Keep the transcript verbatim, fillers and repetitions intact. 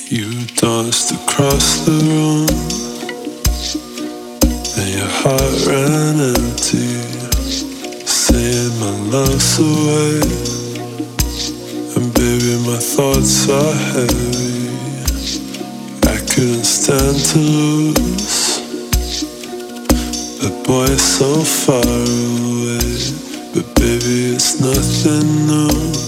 You danced across the room and your heart ran empty, saying my love's away. And baby, my thoughts are heavy. I couldn't stand to lose, but boy, it's so far away. But baby, it's nothing new.